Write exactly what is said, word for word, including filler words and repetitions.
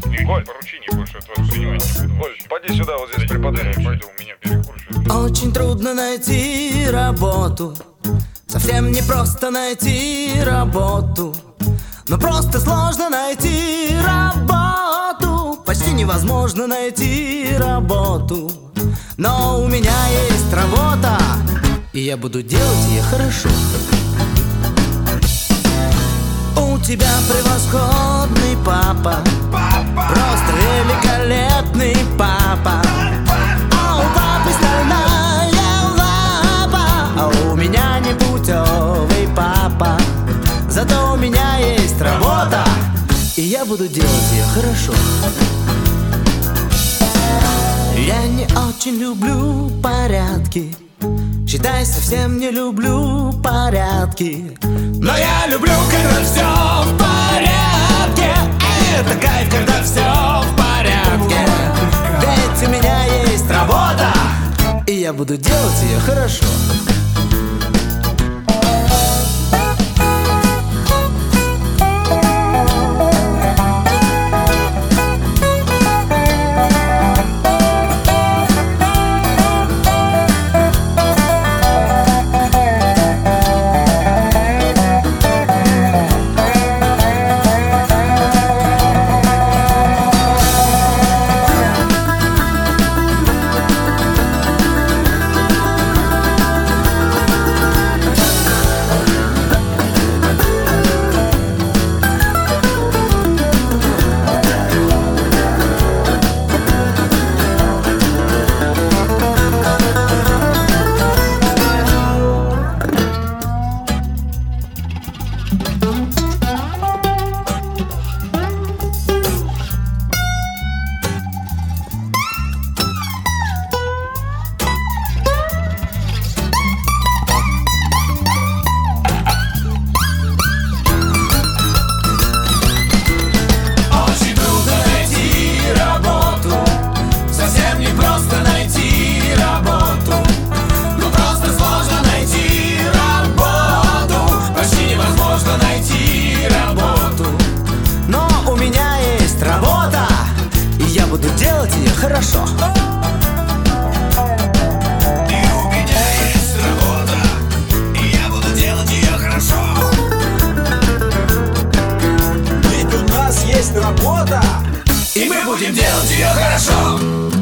Коль, поручение больше от вас принимать не буду. Коль, поди сюда, вот здесь преподай. Пойду, у меня перекурши. Очень трудно найти работу, совсем не просто найти работу, но просто сложно найти работу. Почти невозможно найти работу, но у меня есть работа, и я буду делать ее хорошо. У тебя превосходный папа, просто великолепный папа. А у папы стальная лапа, а у меня непутевый папа. Зато у меня есть работа, и я буду делать ее хорошо. Я не очень люблю порядки, считай, совсем не люблю порядки, но я люблю, когда все в порядке. Это кайф, когда все в порядке. Ведь у меня есть работа, и я буду делать ее хорошо. Буду делать ее хорошо. И у меня есть работа, и я буду делать ее хорошо. Ведь у нас есть работа, и мы будем делать ее хорошо.